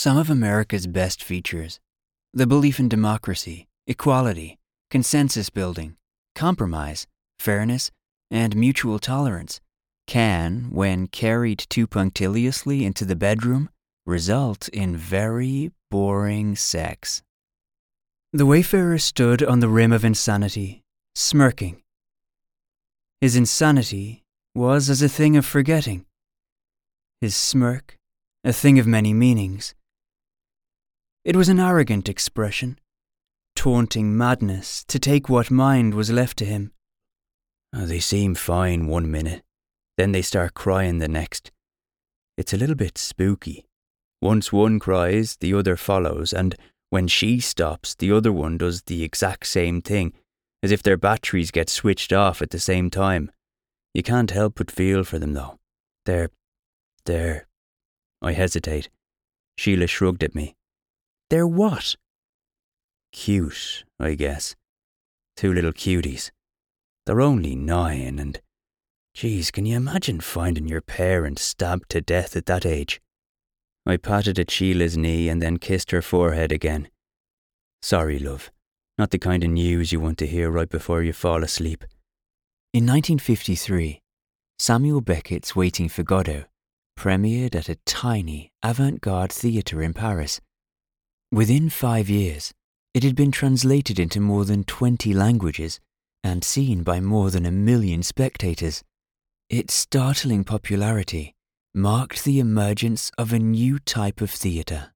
Some of America's best features, the belief in democracy, equality, consensus building, compromise, fairness, and mutual tolerance, can, when carried too punctiliously into the bedroom, result in very boring sex. The wayfarer stood on the rim of insanity, smirking. His insanity was as a thing of forgetting. His smirk, a thing of many meanings. It was an arrogant expression, taunting madness to take what mind was left to him. They seem fine 1 minute, then they start crying the next. It's a little bit spooky. Once one cries, the other follows, and when she stops, the other one does the exact same thing, as if their batteries get switched off at the same time. You can't help but feel for them, though. They're... I hesitate. Sheila shrugged at me. They're what? Cute, I guess. 2 little cuties. They're only 9 and... Geez, can you imagine finding your parents stabbed to death at that age? I patted at Sheila's knee and then kissed her forehead again. Sorry, love. Not the kind of news you want to hear right before you fall asleep. In 1953, Samuel Beckett's Waiting for Godot premiered at a tiny avant-garde theatre in Paris. Within 5 years, it had been translated into more than 20 languages and seen by more than 1 million spectators. Its startling popularity marked the emergence of a new type of theatre.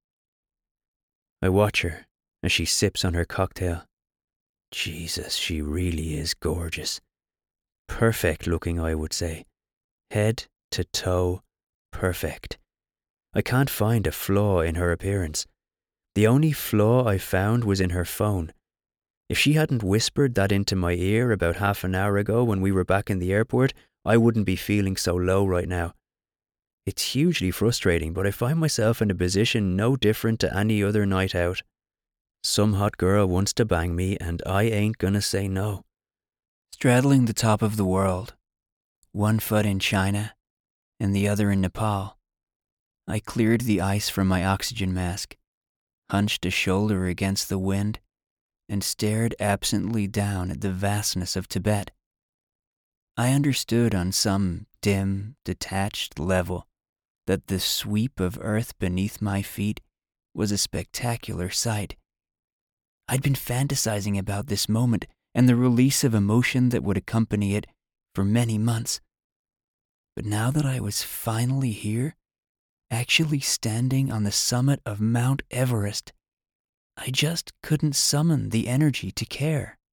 I watch her as she sips on her cocktail. Jesus, she really is gorgeous. Perfect looking, I would say. Head to toe, perfect. I can't find a flaw in her appearance. The only flaw I found was in her phone. If she hadn't whispered that into my ear about half an hour ago when we were back in the airport, I wouldn't be feeling so low right now. It's hugely frustrating, but I find myself in a position no different to any other night out. Some hot girl wants to bang me and I ain't gonna say no. Straddling the top of the world, 1 foot in China and the other in Nepal, I cleared the ice from my oxygen mask, hunched a shoulder against the wind, and stared absently down at the vastness of Tibet. I understood on some dim, detached level that the sweep of earth beneath my feet was a spectacular sight. I'd been fantasizing about this moment and the release of emotion that would accompany it for many months. But now that I was finally here, actually standing on the summit of Mount Everest, I just couldn't summon the energy to care.